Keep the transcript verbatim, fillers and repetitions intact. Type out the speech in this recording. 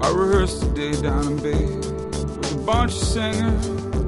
I rehearsed today down in Bay with a bunch of singers